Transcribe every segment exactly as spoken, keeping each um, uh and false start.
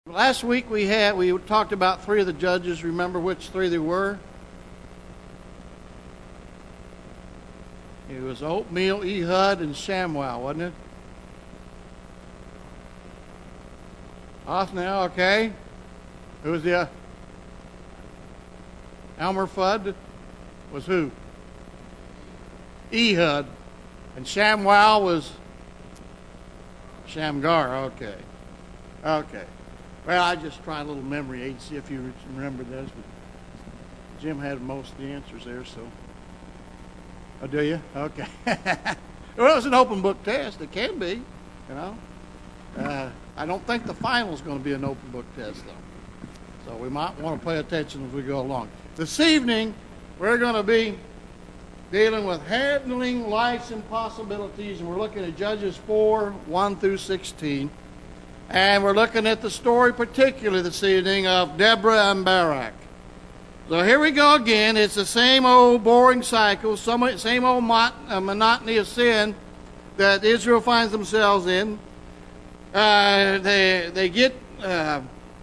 Last week we had we talked about three of the judges. Remember which three they were? It was Othniel, Ehud, and Shamuel, wasn't it? Othniel, okay. Who was the uh, Elmer Fudd? Was who? Ehud. And Shamuel was Shamgar, okay. Okay. Well, I just tried a little memory aid to see if you remember this, but Jim had most of the answers there, so. Oh, do you? Okay. Well, it's an open book test. It can be, you know. Uh, I don't think the final is going to be an open book test, though. So we might want to pay attention as we go along. This evening, we're going to be dealing with handling life's impossibilities, and we're looking at Judges four, one through sixteen. And we're looking at the story particularly this evening of Deborah and Barak. So here we go again. It's the same old boring cycle, same old monotony of sin that Israel finds themselves in. Uh, they they get uh,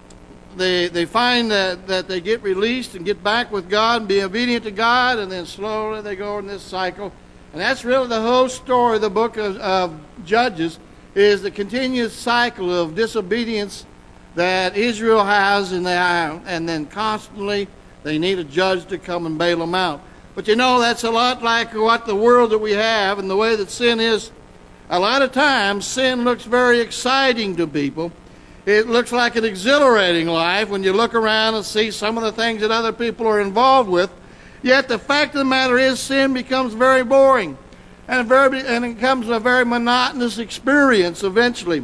they they find that, that they get released and get back with God and be obedient to God, and then slowly they go in this cycle. And that's really the whole story of the book of, of Judges. Is the continuous cycle of disobedience that Israel has, and, they, and then constantly they need a judge to come and bail them out. But you know, that's a lot like what the world that we have and the way that sin is. A lot of times, sin looks very exciting to people. It looks like an exhilarating life when you look around and see some of the things that other people are involved with. Yet the fact of the matter is, sin becomes very boring. And, a very, and it becomes a very monotonous experience eventually.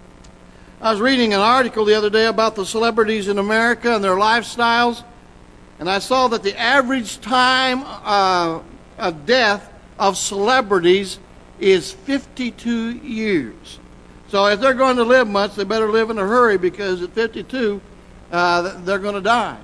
I was reading an article the other day about the celebrities in America and their lifestyles, and I saw that the average time uh, of death of celebrities is fifty-two years. So if they're going to live much, they better live in a hurry, because at fifty-two, uh, they're going to die.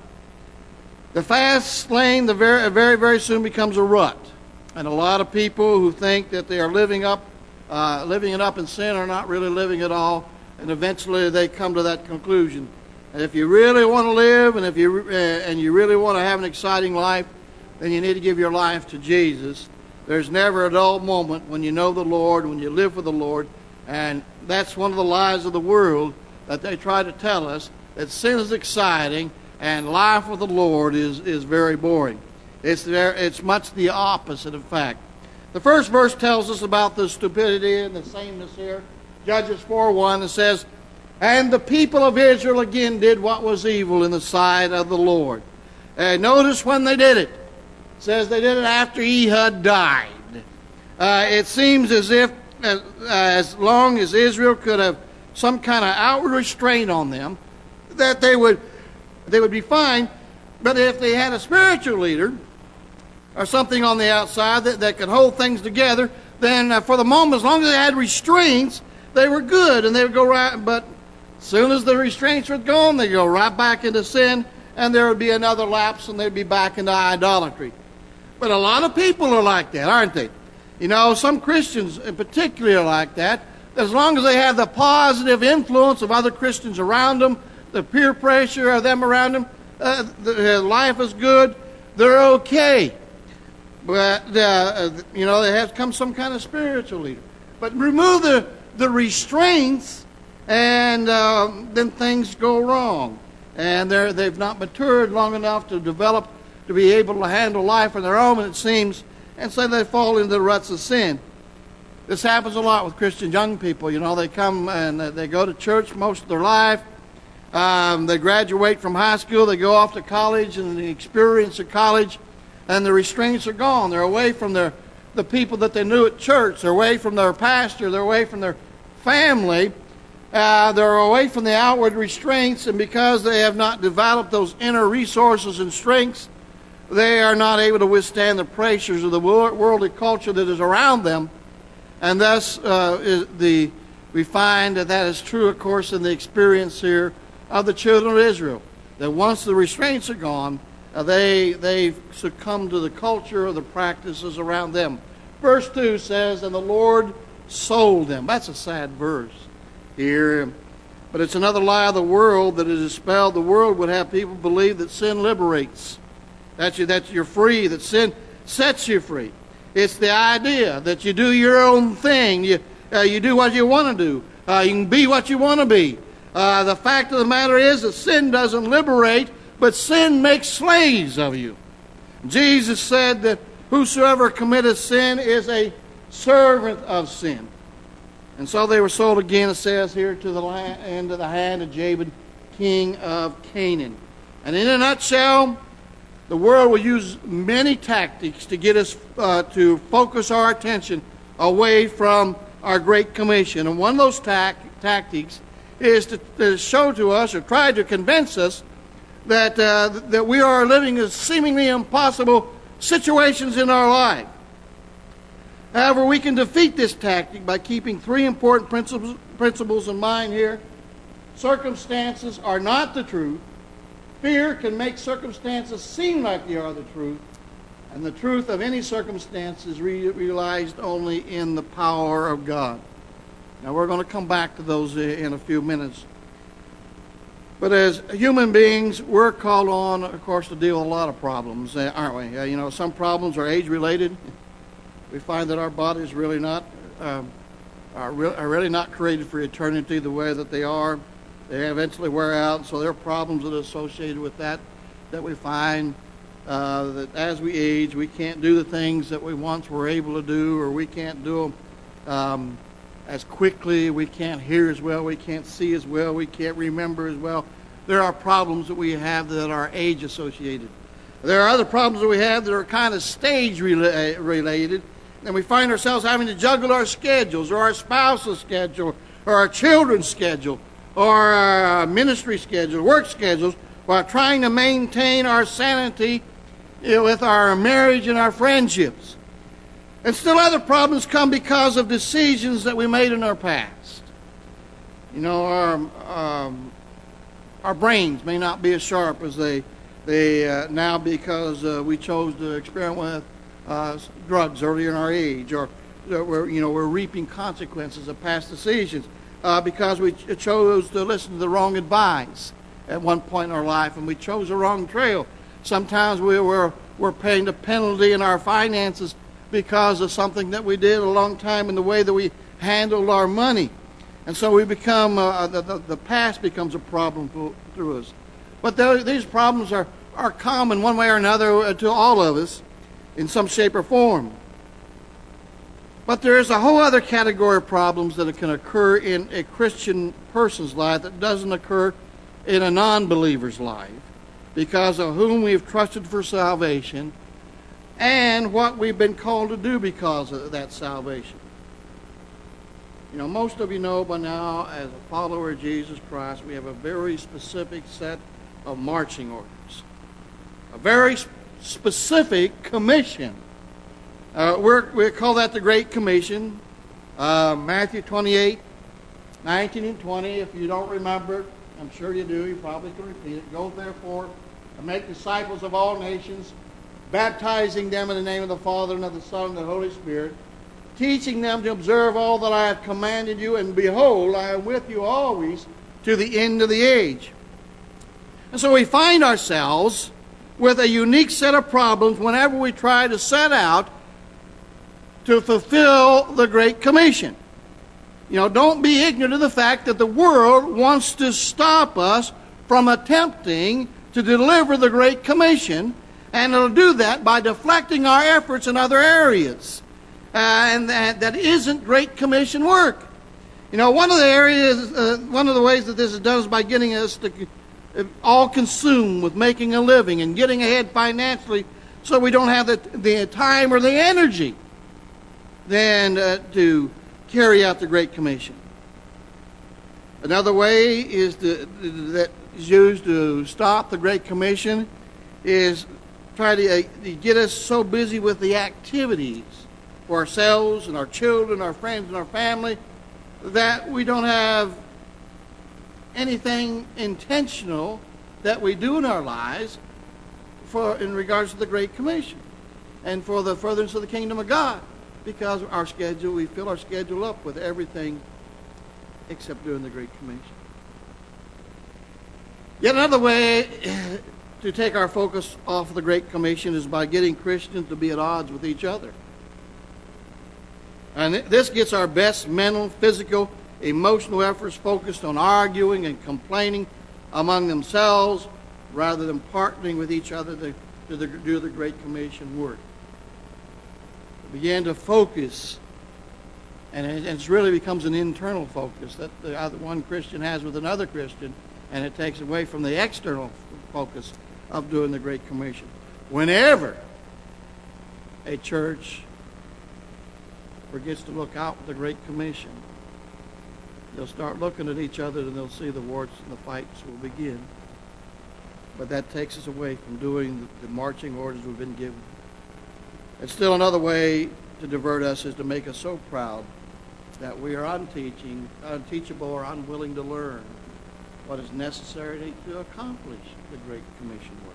The fast lane the very, very, very soon becomes a rut. And a lot of people who think that they are living up, uh, living it up in sin are not really living at all, and eventually they come to that conclusion. And if you really want to live, and if you uh, and you really want to have an exciting life, then you need to give your life to Jesus. There's never a dull moment when you know the Lord, when you live for the Lord, and that's one of the lies of the world that they try to tell us, that sin is exciting and life with the Lord is is very boring. It's there. It's much the opposite, in fact. The first verse tells us about the stupidity and the sameness here. Judges four one, it says, "And the people of Israel again did what was evil in the sight of the Lord." And notice when they did it. It says they did it after Ehud died. Uh, it seems as if uh, as long as Israel could have some kind of outward restraint on them, that they would they would be fine. But if they had a spiritual leader or something on the outside that, that could hold things together, then uh, for the moment, as long as they had restraints, they were good, and they would go right. But as soon as the restraints were gone, they go right back into sin, and there would be another lapse, and they'd be back into idolatry. But a lot of people are like that, aren't they? You know, some Christians in particular are like that. As long as they have the positive influence of other Christians around them, the peer pressure of them around them, uh, the, uh, life is good, they're okay. But, uh, you know, there has to come some kind of spiritual leader. But remove the, the restraints, and uh, then things go wrong. And they're, they've not matured long enough to develop, to be able to handle life on their own, it seems. And so they fall into the ruts of sin. This happens a lot with Christian young people. You know, they come and they go to church most of their life. Um, they graduate from high school. They go off to college, and the experience of college, and the restraints are gone. They're away from their the people that they knew at church. They're away from their pastor. They're away from their family. Uh, they're away from the outward restraints, and because they have not developed those inner resources and strengths, they are not able to withstand the pressures of the worldly culture that is around them. And thus, uh, is the we find that that is true, of course, in the experience here of the children of Israel. That once the restraints are gone, uh, they they succumb to the culture or the practices around them. Verse two says, "And the Lord sold them." That's a sad verse here. But it's another lie of the world that is dispelled. The world would have people believe that sin liberates. That, you, that you're free, that sin sets you free. It's the idea that you do your own thing. You, uh, you do what you want to do. Uh, you can be what you want to be. Uh, the fact of the matter is that sin doesn't liberate, but sin makes slaves of you. Jesus said that whosoever committeth sin is a servant of sin. And so they were sold again, it says here, to the land, into the hand of Jabin, king of Canaan. And in a nutshell, the world will use many tactics to get us uh, to focus our attention away from our Great Commission. And one of those tac- tactics is to, to show to us or try to convince us that, uh, that we are living in seemingly impossible situations in our life. However, we can defeat this tactic by keeping three important principles, principles in mind here. Circumstances are not the truth. Fear can make circumstances seem like they are the truth. And the truth of any circumstance is re- realized only in the power of God. Now, we're going to come back to those in a few minutes. But as human beings, we're called on, of course, to deal with a lot of problems, aren't we? You know, some problems are age-related. We find that our bodies really not um, are, re- are really not created for eternity the way that they are. They eventually wear out, so there are problems that are associated with that that we find uh, that as we age, we can't do the things that we once were able to do, or we can't do them um, as quickly. We can't hear as well. We can't see as well. We can't remember as well. There are problems that we have that are age-associated. There are other problems that we have that are kind of stage-related, and we find ourselves having to juggle our schedules, or our spouse's schedule, or our children's schedule, or our ministry schedule, work schedules, while trying to maintain our sanity, you know, with our marriage and our friendships. And still other problems come because of decisions that we made in our past. You know, our um, our brains may not be as sharp as they they uh, now because uh, we chose to experiment with uh, drugs early in our age, or uh, we're you know we're reaping consequences of past decisions. Uh, because we ch- chose to listen to the wrong advice at one point in our life, and we chose the wrong trail. Sometimes we were, were paying the penalty in our finances because of something that we did a long time in the way that we handled our money. And so we become, uh, the, the, the past becomes a problem for, through us. But th- these problems are, are common one way or another to all of us in some shape or form. But there is a whole other category of problems that can occur in a Christian person's life that doesn't occur in a non-believer's life, because of whom we've trusted for salvation and what we've been called to do because of that salvation. You know, most of you know by now, as a follower of Jesus Christ, we have a very specific set of marching orders, a very specific commission. Uh, we're, we call that the Great Commission. Uh, Matthew twenty-eight, nineteen and twenty. If you don't remember it, I'm sure you do. You probably can repeat it. Go therefore and make disciples of all nations, baptizing them in the name of the Father and of the Son and of the Holy Spirit, teaching them to observe all that I have commanded you, and behold, I am with you always to the end of the age. And so we find ourselves with a unique set of problems whenever we try to set out to fulfill the Great Commission. You know, don't be ignorant of the fact that the world wants to stop us from attempting to deliver the Great Commission, and it'll do that by deflecting our efforts in other areas. Uh, and that, that isn't Great Commission work. You know, one of the areas, uh, one of the ways that this is done is by getting us to uh, all consumed with making a living and getting ahead financially, so we don't have the, the time or the energy then uh, to carry out the Great Commission. Another way is to, that is used to stop the Great Commission is try to, uh, to get us so busy with the activities for ourselves and our children, our friends, and our family that we don't have anything intentional that we do in our lives for in regards to the Great Commission and for the furtherance of the kingdom of God. Because our schedule, we fill our schedule up with everything except doing the Great Commission. Yet another way to take our focus off of the Great Commission is by getting Christians to be at odds with each other. And this gets our best mental, physical, emotional efforts focused on arguing and complaining among themselves rather than partnering with each other to, to the, do the Great Commission work. We begin to focus, and it, and it really becomes an internal focus that the other, one Christian has with another Christian, and it takes away from the external focus of doing the Great Commission. Whenever a church forgets to look out with the Great Commission, they'll start looking at each other and they'll see the warts and the fights will begin. But that takes us away from doing the marching orders we've been given. And still another way to divert us is to make us so proud that we are unteaching, unteachable or unwilling to learn what is necessary to accomplish the Great Commission work.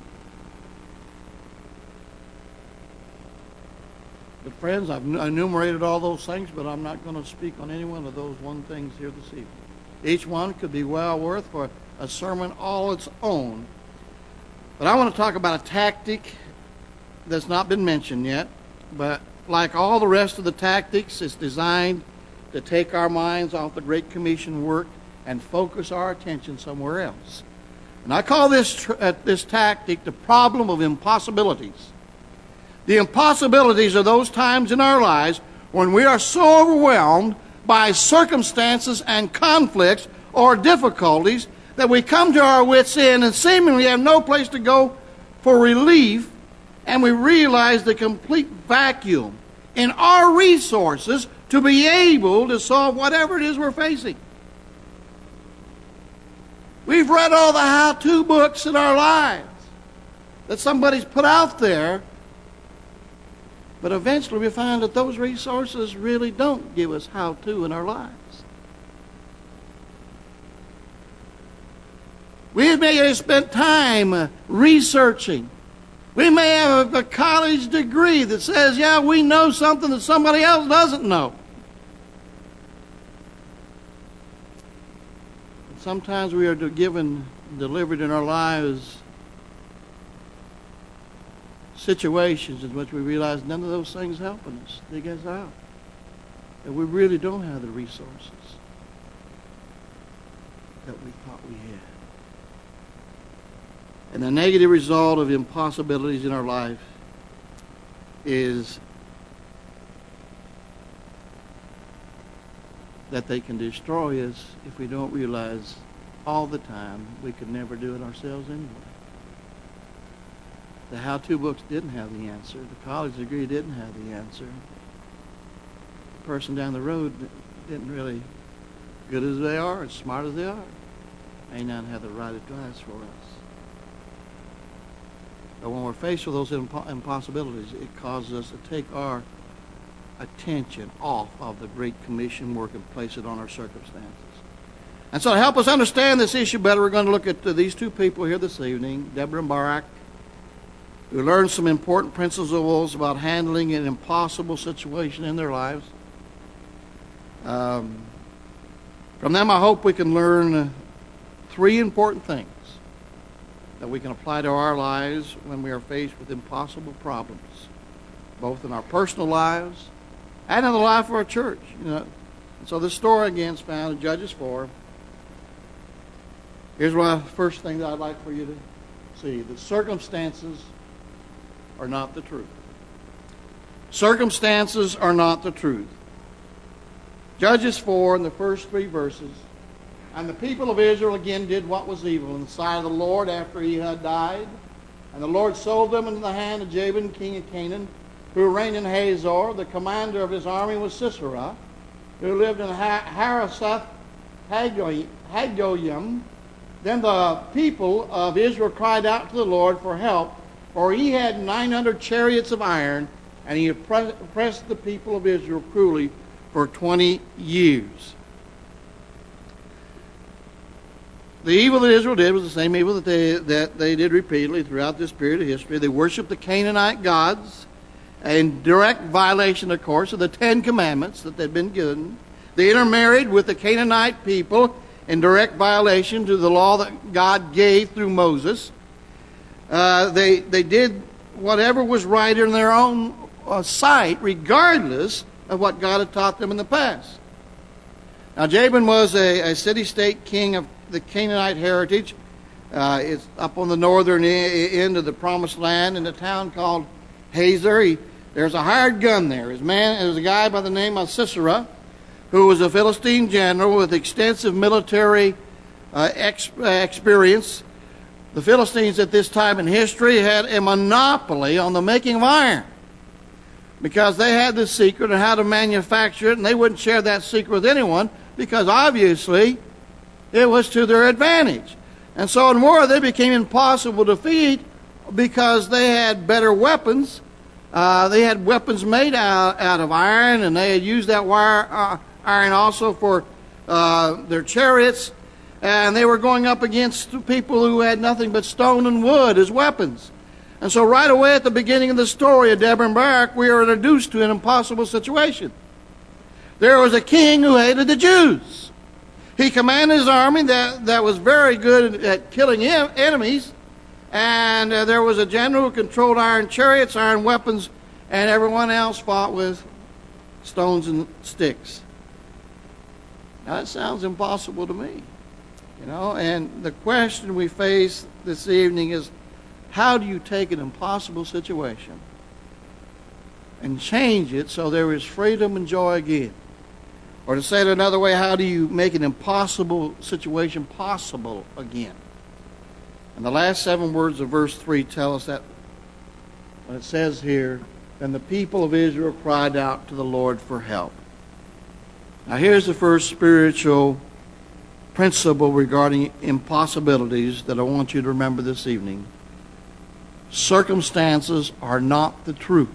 But friends, I've enumerated all those things, but I'm not going to speak on any one of those one things here this evening. Each one could be well worth for a sermon all its own. But I want to talk about a tactic that's not been mentioned yet, but like all the rest of the tactics, it's designed to take our minds off the Great Commission work and focus our attention somewhere else. And I call this, tr- uh, this tactic the problem of impossibilities. The impossibilities are those times in our lives when we are so overwhelmed by circumstances and conflicts or difficulties that we come to our wits' end and seemingly have no place to go for relief, and we realize the complete vacuum in our resources to be able to solve whatever it is we're facing. We've read all the how-to books in our lives that somebody's put out there, but eventually we find that those resources really don't give us how-to in our lives. We may have spent time researching. We may have a college degree that says, yeah, we know something that somebody else doesn't know. Sometimes we are given, delivered in our lives, situations in which we realize none of those things helping us, dig us out. And we really don't have the resources that we thought we had. And the negative result of impossibilities in our life is that they can destroy us if we don't realize all the time we could never do it ourselves anyway. The how-to books didn't have the answer. The college degree didn't have the answer. The person down the road didn't really, good as they are, as smart as they are, may not have the right advice for us. But when we're faced with those impo- impossibilities, it causes us to take our attention off of the Great Commission work and place it on our circumstances. And so to help us understand this issue better, we're going to look at uh, these two people here this evening, Deborah and Barak, who learned some important principles about handling an impossible situation in their lives. Um, from them, I hope we can learn uh, three important things that we can apply to our lives when we are faced with impossible problems, both in our personal lives and in the life of our church. You know, and so this story again is found in Judges four. Here's one first thing that I'd like for you to see: the circumstances are not the truth. Circumstances are not the truth. Judges four, in the first three verses. And the people of Israel again did what was evil in the sight of the Lord after he had died. And the Lord sold them into the hand of Jabin, king of Canaan, who reigned in Hazor. The commander of his army was Sisera, who lived in Harosheth Hagoyim. Then the people of Israel cried out to the Lord for help, for he had nine hundred chariots of iron, and he oppressed the people of Israel cruelly for twenty years. The evil that Israel did was the same evil that they, that they did repeatedly throughout this period of history. They worshiped the Canaanite gods in direct violation, of course, of the Ten Commandments that they'd been given. They intermarried with the Canaanite people in direct violation to the law that God gave through Moses. Uh, they, they did whatever was right in their own uh, sight, regardless of what God had taught them in the past. Now, Jabin was a, a city-state king of the Canaanite heritage. Uh, it's up on the northern end of the Promised Land in a town called Hazor. He, there's a hired gun there. His man is a guy by the name of Sisera, who was a Philistine general with extensive military uh, ex, uh, experience. The Philistines at this time in history had a monopoly on the making of iron because they had the secret of how to manufacture it, and they wouldn't share that secret with anyone because obviously it was to their advantage. And so in war they became impossible to defeat because they had better weapons. Uh, they had weapons made out, out of iron, and they had used that wire, uh, iron also for uh, their chariots. And they were going up against people who had nothing but stone and wood as weapons. And so right away at the beginning of the story of Deborah and Barak, we are introduced to an impossible situation. There was a king who hated the Jews. He commanded his army that, that was very good at killing enemies. And uh, there was a general who controlled iron chariots, iron weapons, and everyone else fought with stones and sticks. Now that sounds impossible to me. You know, and the question we face this evening is, how do you take an impossible situation and change it so there is freedom and joy again? Or to say it another way, how do you make an impossible situation possible again? And the last seven words of verse three tell us that when it says here, then the people of Israel cried out to the Lord for help. Now here's the first spiritual principle regarding impossibilities that I want you to remember this evening. Circumstances are not the truth,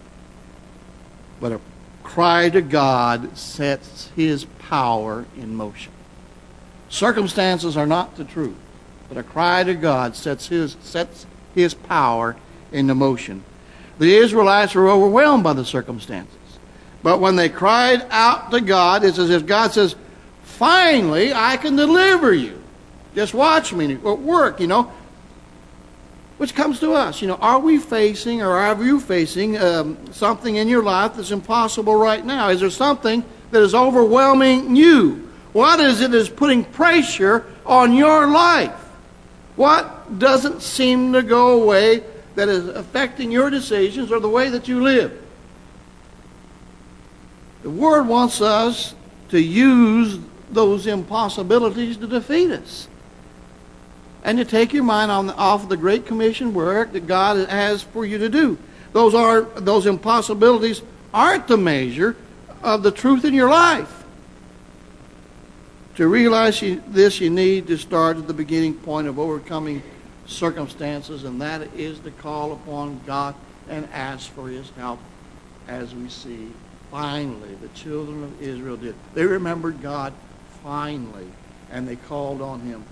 but a cry to God sets His power in motion. Circumstances are not the truth, but a cry to God sets His, sets his power into motion. The Israelites were overwhelmed by the circumstances, but when they cried out to God, it's as if God says, finally, I can deliver you. Just watch me work, you know. Which comes to us, you know, are we facing or are you facing um, something in your life that's impossible right now? Is there something that is overwhelming you? What is it that's putting pressure on your life? What doesn't seem to go away that is affecting your decisions or the way that you live? The Word wants us to use those impossibilities to defeat us. And to take your mind on the, off of the Great Commission work that God has for you to do. Those are those impossibilities aren't the measure of the truth in your life. To realize you, this, you need to start at the beginning point of overcoming circumstances, and that is to call upon God and ask for His help, as we see finally the children of Israel did. They remembered God finally, and they called on Him.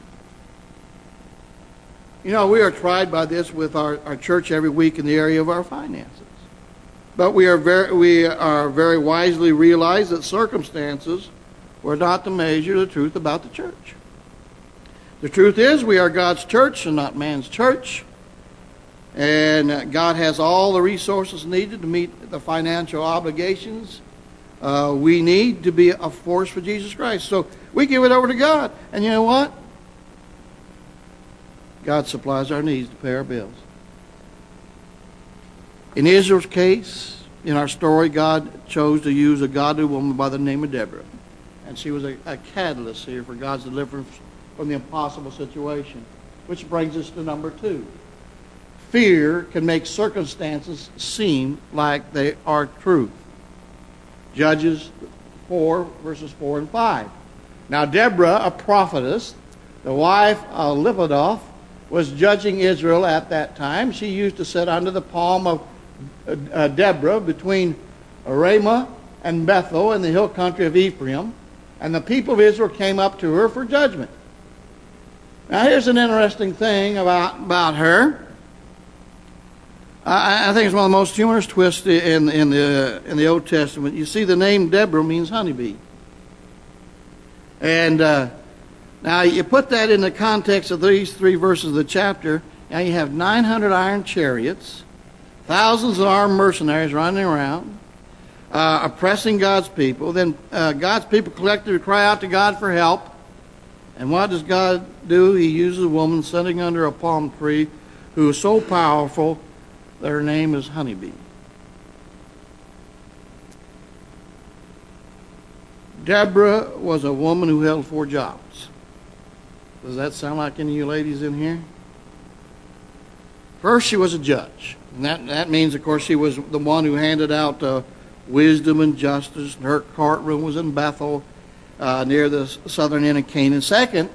You know, we are tried by this with our, our church every week in the area of our finances. But we are very we are very wisely realize that circumstances were not the measure of the truth about the church. The truth is we are God's church and not man's church. And God has all the resources needed to meet the financial obligations uh, we need to be a force for Jesus Christ. So we give it over to God. And you know what? God supplies our needs to pay our bills. In Israel's case, in our story, God chose to use a godly woman by the name of Deborah. And she was a, a catalyst here for God's deliverance from the impossible situation. Which brings us to number two. Fear can make circumstances seem like they are truth. Judges four, verses four and five. Now Deborah, a prophetess, the wife of Lapidoth, was judging Israel at that time. She used to sit under the palm of uh, Deborah between Ramah and Bethel in the hill country of Ephraim. And the people of Israel came up to her for judgment. Now here's an interesting thing about, about her. I, I think it's one of the most humorous twists in, in, the, in the Old Testament. You see, the name Deborah means honeybee. And uh, Now, you put that in the context of these three verses of the chapter. Now, you have nine hundred iron chariots, thousands of armed mercenaries running around, uh, oppressing God's people. Then uh, God's people collectively cry out to God for help. And what does God do? He uses a woman sitting under a palm tree who is so powerful that her name is Honeybee. Deborah was a woman who held four jobs. Does that sound like any of you ladies in here? First, she was a judge. And that, that means, of course, she was the one who handed out uh, wisdom and justice. And her courtroom was in Bethel, uh, near the southern end of Canaan. Second,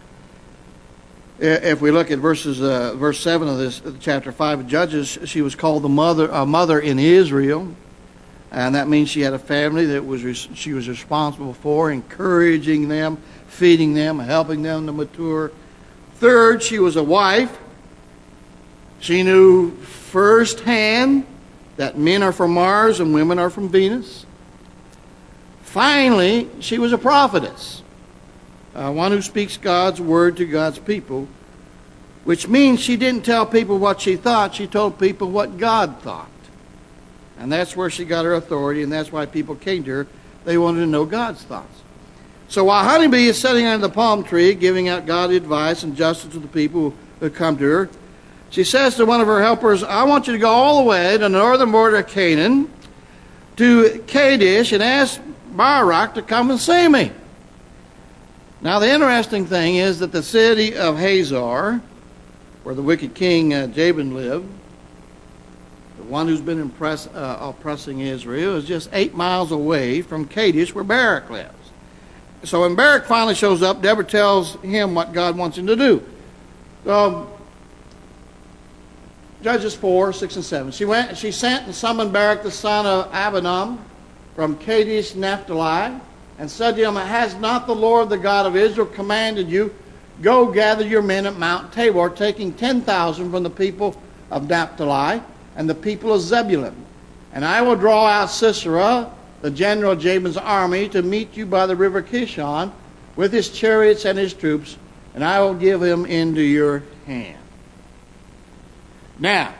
if we look at verses, uh, verse seven of this chapter five of Judges, she was called the mother, a mother in Israel. And that means she had a family that was she was responsible for, encouraging them, feeding them, helping them to mature. Third, she was a wife. She knew firsthand that men are from Mars and women are from Venus. Finally, she was a prophetess, uh, one who speaks God's word to God's people, which means she didn't tell people what she thought. She told people what God thought. And that's where she got her authority, and that's why people came to her. They wanted to know God's thoughts. So while Honeybee is sitting under the palm tree, giving out godly advice and justice to the people who come to her, she says to one of her helpers, I want you to go all the way to the northern border of Canaan, to Kadesh, and ask Barak to come and see me. Now the interesting thing is that the city of Hazor, where the wicked king uh, Jabin lived, the one who's been impress, uh, oppressing Israel, is just eight miles away from Kadesh, where Barak lives. So when Barak finally shows up, Deborah tells him what God wants him to do. So, Judges four, six, and seven. She went. She sent and summoned Barak the son of Abinadab from Kadesh Naphtali, and said to him, Has not the Lord, the God of Israel, commanded you, go gather your men at Mount Tabor, taking ten thousand from the people of Naphtali and the people of Zebulun. And I will draw out Sisera, the general of Jabin's army, to meet you by the river Kishon with his chariots and his troops, and I will give him into your hand. Now,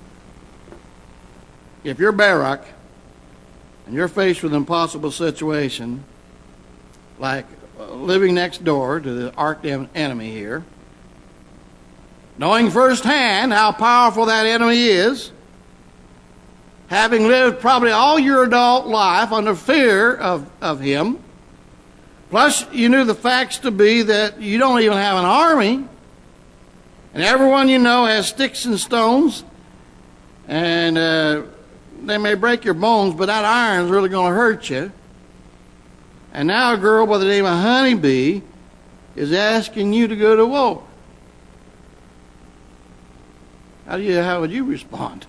if you're Barak and you're faced with an impossible situation, like living next door to the arch enemy here, knowing firsthand how powerful that enemy is, having lived probably all your adult life under fear of, of him, plus you knew the facts to be that you don't even have an army, and everyone you know has sticks and stones, and uh, they may break your bones, but that iron's really going to hurt you. And now a girl by the name of Honeybee is asking you to go to war. How do you? How would you respond?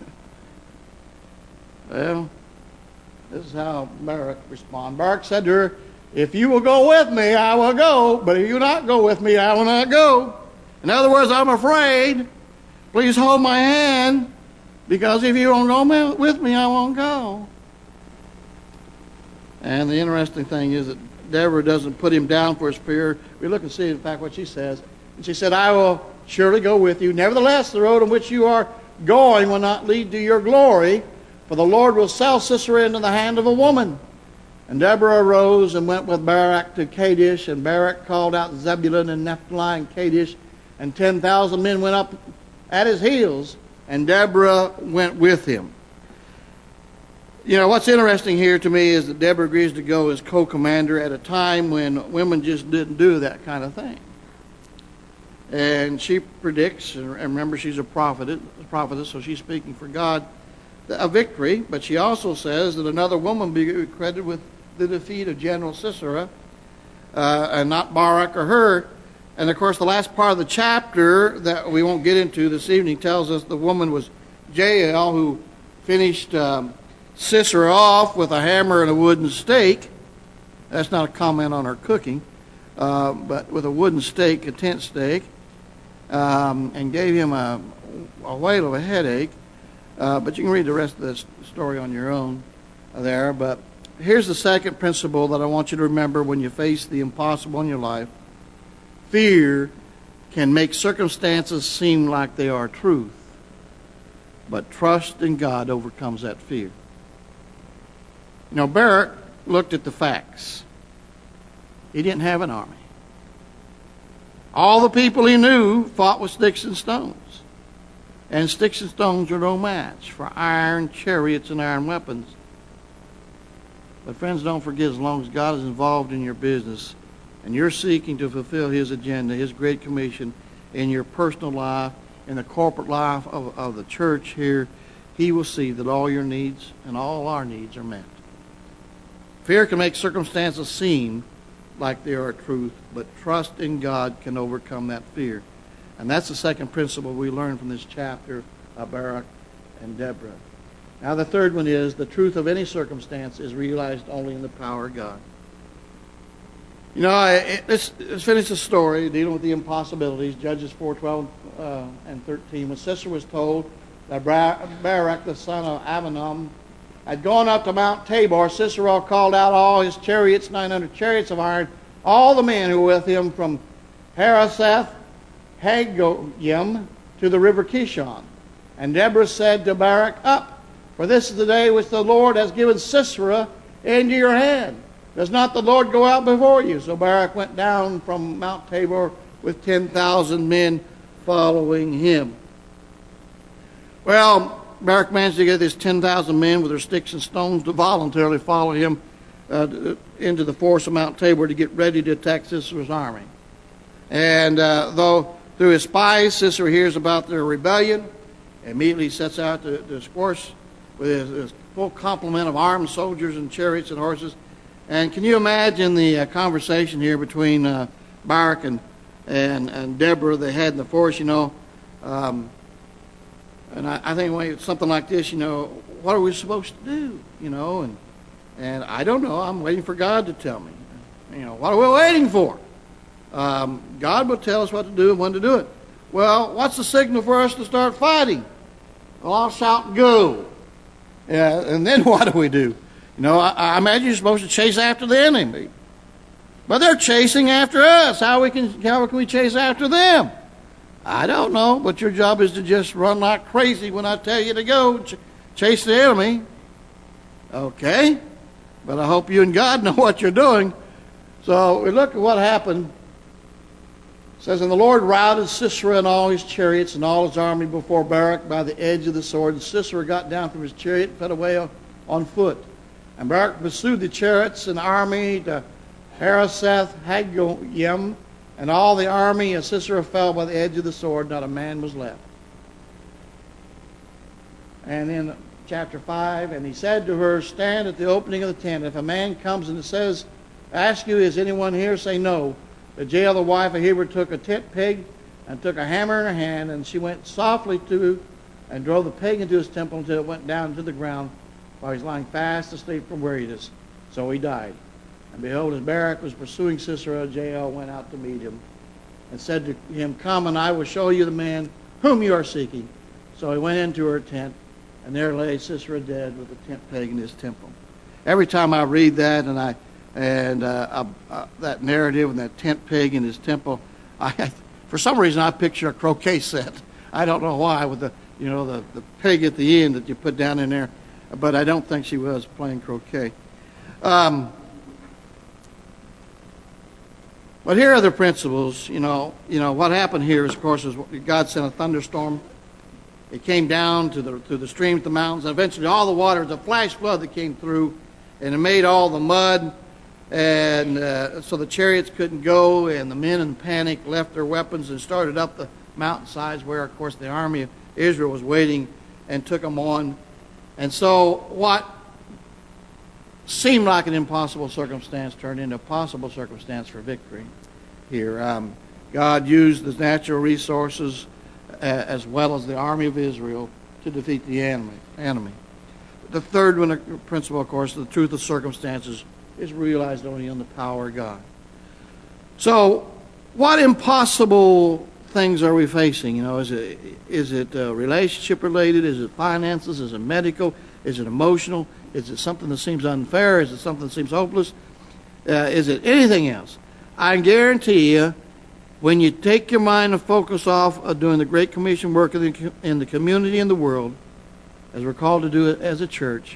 Well, this is how Barak responded. Barak said to her, If you will go with me, I will go. But if you will not go with me, I will not go. In other words, I'm afraid. Please hold my hand, because if you don't go with me, I won't go. And the interesting thing is that Deborah doesn't put him down for his fear. We look and see, in fact, what she says. And she said, I will surely go with you. Nevertheless, the road on which you are going will not lead to your glory, for the Lord will sell Sisera into the hand of a woman. And Deborah arose and went with Barak to Kadesh, and Barak called out Zebulun and Naphtali and Kadesh, and ten thousand men went up at his heels, and Deborah went with him. You know, what's interesting here to me is that Deborah agrees to go as co-commander at a time when women just didn't do that kind of thing. And she predicts, and remember she's a prophet, a prophetess, so she's speaking for God, a victory, but she also says that another woman be credited with the defeat of General Sisera, uh, and not Barak or her. And of course, the last part of the chapter that we won't get into this evening tells us the woman was Jael, who finished um, Sisera off with a hammer and a wooden stake. That's not a comment on her cooking, uh, but with a wooden stake, a tent stake, um, and gave him a, a whale of a headache. Uh, but you can read the rest of this story on your own there. But here's the second principle that I want you to remember when you face the impossible in your life. Fear can make circumstances seem like they are truth, but trust in God overcomes that fear. You know, Barak looked at the facts. He didn't have an army. All the people he knew fought with sticks and stones. And sticks and stones are no match for iron chariots and iron weapons. But friends, don't forget, as long as God is involved in your business and you're seeking to fulfill His agenda, His great commission in your personal life, in the corporate life of, of the church here, He will see that all your needs and all our needs are met. Fear can make circumstances seem like they are truth, but trust in God can overcome that fear. And that's the second principle we learn from this chapter of Barak and Deborah. Now the third one is the truth of any circumstance is realized only in the power of God. You know, I, let's, let's finish the story dealing with the impossibilities. Judges four, twelve, uh, and thirteen. When Sisera was told that Barak, the son of Abinoam, had gone up to Mount Tabor, Sisera called out all his chariots, nine hundred chariots of iron, all the men who were with him from Harosheth Hagoyim to the river Kishon. And Deborah said to Barak, Up, for this is the day which the Lord has given Sisera into your hand. Does not the Lord go out before you? So Barak went down from Mount Tabor with ten thousand men following him. Well, Barak managed to get his ten thousand men with their sticks and stones to voluntarily follow him uh, into the forest of Mount Tabor to get ready to attack Sisera's army. And uh, though through his spies, Sisera hears about their rebellion, immediately sets out to, to squash with his, his full complement of armed soldiers and chariots and horses. And can you imagine the uh, conversation here between uh, Barak and, and and Deborah they had in the forest, you know? Um, and I, I think when it's something like this, you know, what are we supposed to do? You know, and and I don't know. I'm waiting for God to tell me. You know, what are we waiting for? Um, God will tell us what to do and when to do it. Well, what's the signal for us to start fighting? Well, I'll shout, go. Yeah, and then what do we do? You know, I, I imagine you're supposed to chase after the enemy. But they're chasing after us. How we can how can we chase after them? I don't know, but your job is to just run like crazy when I tell you to go ch- chase the enemy. Okay? But I hope you and God know what you're doing. So we look at what happened. It says, And the Lord routed Sisera and all his chariots and all his army before Barak by the edge of the sword. And Sisera got down from his chariot and fled away on foot. And Barak pursued the chariots and army to Harosheth Hagoyim, and all the army of Sisera fell by the edge of the sword. Not a man was left. And in chapter five, and he said to her, Stand at the opening of the tent. If a man comes and says, Ask you, is anyone here? Say no. The Jael, the wife of Heber, took a tent peg and took a hammer in her hand, and she went softly to and drove the peg into his temple until it went down to the ground, while he was lying fast asleep from weariness. So he died. And behold, as Barak was pursuing Sisera, Jael went out to meet him and said to him, Come, and I will show you the man whom you are seeking. So he went into her tent, and there lay Sisera dead with a tent peg in his temple. Every time I read that and I and uh, uh, uh, that narrative and that tent peg in his temple, I for some reason I picture a croquet set. I don't know why, with the you know the, the peg at the end that you put down in there. But I don't think she was playing croquet. Um, but here are the principles. You know, you know what happened here is, of course, is God sent a thunderstorm. It came down to the to the streams, the mountains, and eventually all the water, the flash flood that came through, and it made all the mud, and uh, so the chariots couldn't go, and the men in panic left their weapons and started up the mountainsides where, of course, the army of Israel was waiting and took them on. And so what seemed like an impossible circumstance turned into a possible circumstance for victory here. Um, God used the natural resources uh, as well as the army of Israel to defeat the enemy. enemy. The third one, principle, of course, the truth of circumstances is realized only in the power of God. So what impossible things are we facing? You know, is it is it uh, relationship related? Is it finances? Is it medical? Is it emotional? Is it something that seems unfair? Is it something that seems hopeless? Uh, is it anything else? I guarantee you, When you take your mind and focus off of doing the Great Commission work in the, in the community and the world, as we're called to do it as a church,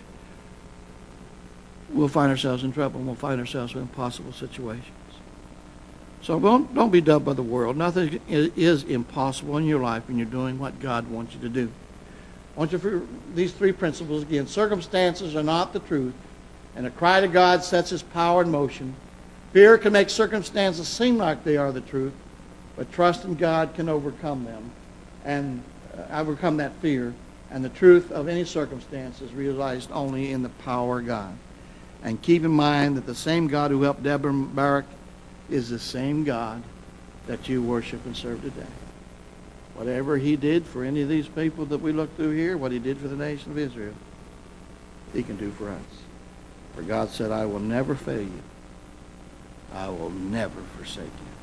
we'll find ourselves in trouble. We'll find ourselves in impossible situations. So don't, don't be dubbed by the world. Nothing is impossible in your life when you're doing what God wants you to do. I want you for these three principles again. Circumstances are not the truth, and a cry to God sets His power in motion. Fear can make circumstances seem like they are the truth, but trust in God can overcome them and uh, overcome that fear. And the truth of any circumstance is realized only in the power of God. And keep in mind that the same God who helped Deborah and Barak is the same God that you worship and serve today. Whatever He did for any of these people that we look through here, what He did for the nation of Israel, He can do for us. For God said, I will never fail you. I will never forsake you.